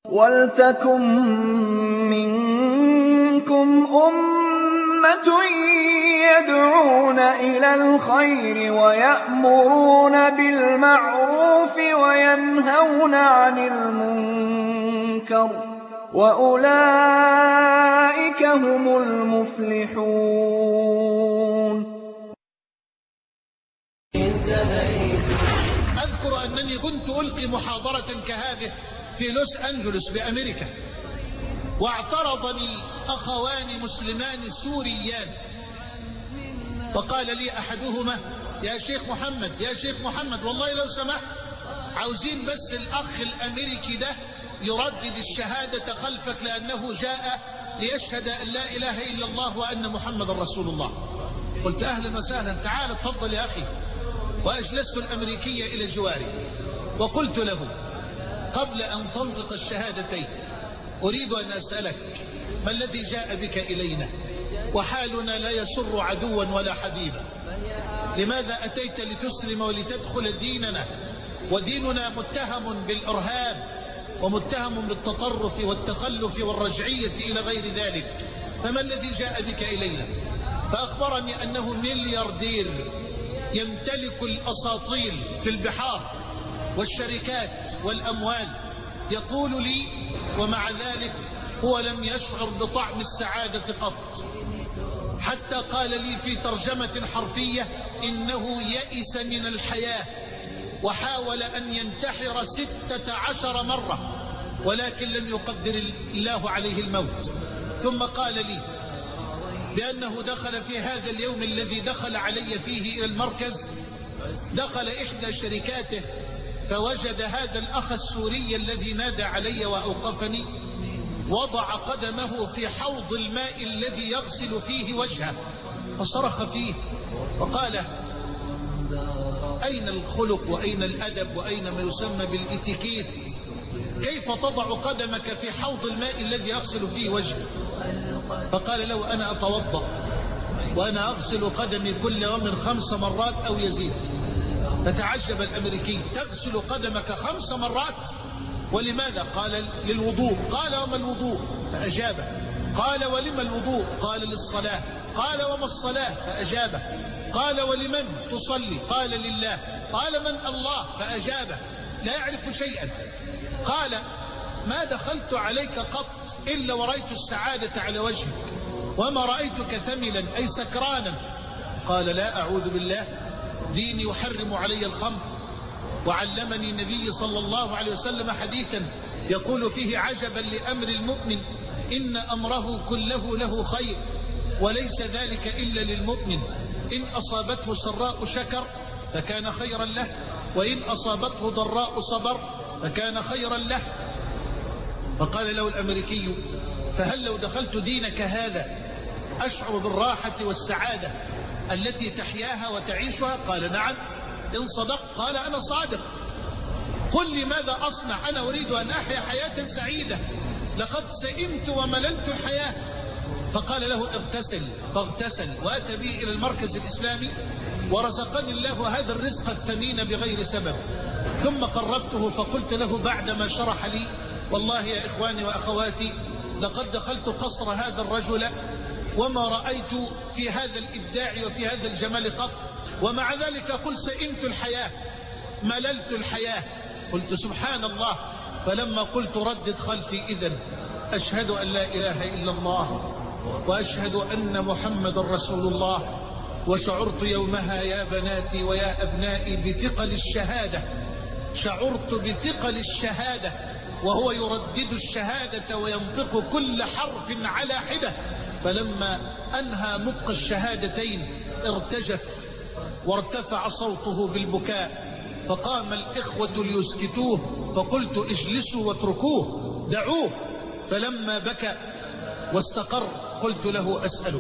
وَلْتَكُن مِّنكُمْ أُمَّةٌ يَدْعُونَ إِلَى الْخَيْرِ وَيَأْمُرُونَ بِالْمَعْرُوفِ وَيَنْهَوْنَ عَنِ الْمُنكَرِ ۚ وَأُولَٰئِكَ هُمُ الْمُفْلِحُونَ. أذكر أنني كنت ألقي محاضرة كهذه في لوس أنجلوس بأمريكا، واعترضني أخوان مسلمان سوريان، وقال لي أحدهما: يا شيخ محمد والله لو سمحت عاوزين بس الأخ الأمريكي ده يردد الشهادة خلفك لأنه جاء ليشهد أن لا إله إلا الله وأن محمد رسول الله. قلت: أهلا وسهلا، تعال اتفضل يا أخي. وأجلست الأمريكية إلى جواري وقلت له: قبل أن تنطق الشهادتين أريد أن أسألك ما الذي جاء بك إلينا وحالنا لا يسر عدوا ولا حبيبا؟ لماذا أتيت لتسلم ولتدخل ديننا، وديننا متهم بالإرهاب ومتهم بالتطرف والتخلف والرجعية إلى غير ذلك، فما الذي جاء بك إلينا؟ فأخبرني أنه ملياردير يمتلك الأساطيل في البحار والشركات والأموال، يقول لي ومع ذلك هو لم يشعر بطعم السعادة قط، حتى قال لي في ترجمة حرفية إنه يئس من الحياة وحاول أن ينتحر 16 مرة ولكن لم يقدر الله عليه الموت. ثم قال لي بأنه دخل في هذا اليوم الذي دخل علي فيه إلى المركز، دخل إحدى شركاته فوجد هذا الأخ السوري الذي نادى علي وأوقفني وضع قدمه في حوض الماء الذي يغسل فيه وجهه، فصرخ فيه وقال: أين الخلق وأين الأدب وأين ما يسمى بالإتيكيت؟ كيف تضع قدمك في حوض الماء الذي يغسل فيه وجهه؟ فقال له: أنا أتوضأ وأنا أغسل قدمي كل يوم 5 مرات أو يزيد. فتعجب الأمريكي: تغسل قدمك 5 مرات؟ ولماذا؟ قال: للوضوء. قال: وما الوضوء؟ فأجابه. قال: ولما الوضوء؟ قال: للصلاة. قال: وما الصلاة؟ فأجابه. قال: ولمن تصلي؟ قال: لله. قال: من الله؟ فأجابه. لا يعرف شيئا. قال: ما دخلت عليك قط إلا ورأيت السعادة على وجهك، وما رأيتك ثملا أي سكرانا. قال: لا، أعوذ بالله، ديني يحرم علي الخمر، وعلمني النبي صلى الله عليه وسلم حديثا يقول فيه: عجبا لأمر المؤمن إن أمره كله له خير وليس ذلك إلا للمؤمن، إن أصابته سراء شكر فكان خيرا له، وإن أصابته ضراء صبر فكان خيرا له. فقال له الأمريكي: فهل لو دخلت دينك هذا أشعر بالراحة والسعادة التي تحياها وتعيشها؟ قال: نعم. إن صدق؟ قال: أنا صادق. قل لي ماذا أصنع؟ أنا أريد أن أحيا حياة سعيدة، لقد سئمت ومللت الحياة. فقال له: اغتسل. فاغتسل وأتى بي إلى المركز الإسلامي، ورزقني الله هذا الرزق الثمين بغير سبب. ثم قربته فقلت له بعدما شرح لي: والله يا إخواني وأخواتي، لقد دخلت قصر هذا الرجل وما رأيت في هذا الإبداع وفي هذا الجمال قط، ومع ذلك قل سئمت الحياة، مللت الحياة. قلت: سبحان الله. فلما قلت: ردد خلفي إذن: أشهد أن لا إله إلا الله وأشهد أن محمد رسول الله. وشعرت يومها يا بناتي ويا أبنائي بثقل الشهادة، شعرت بثقل الشهادة وهو يردد الشهادة وينطق كل حرف على حدة. فلما أنهى نطق الشهادتين ارتجف وارتفع صوته بالبكاء، فقام الإخوة ليسكتوه، فقلت: اجلسوا واتركوه، دعوه. فلما بكى واستقر قلت له: أسألك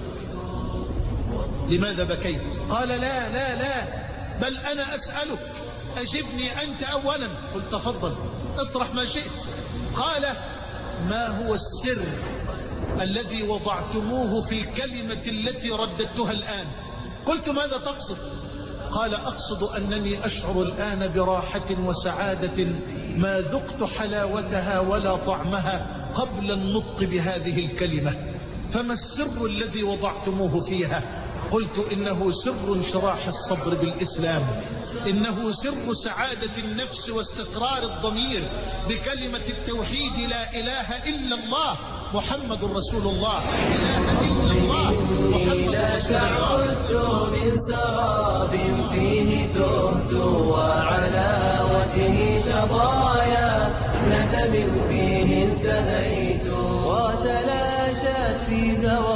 لماذا بكيت؟ قال: لا لا لا، بل أنا أسألك، أجبني أنت أولا. قلت: تفضل، اطرح ما شئت. قال: ما هو السر الذي وضعتموه في الكلمة التي رددتها الآن؟ قلت: ماذا تقصد؟ قال أقصد أنني أشعر الآن براحة وسعادة ما ذقت حلاوتها ولا طعمها قبل النطق بهذه الكلمة. فما السر الذي وضعتموه فيها؟ قلت إنه سر انشراح الصدر بالإسلام، إنه سر سعادة النفس واستقرار الضمير بكلمة التوحيد لا إله إلا الله محمد رسول الله. إله إلا الله محمد رسول الله. عدت من سراب فيه تهت وعلى وجهه شظايا ندم فيه انتهيت وتلاشت في زوال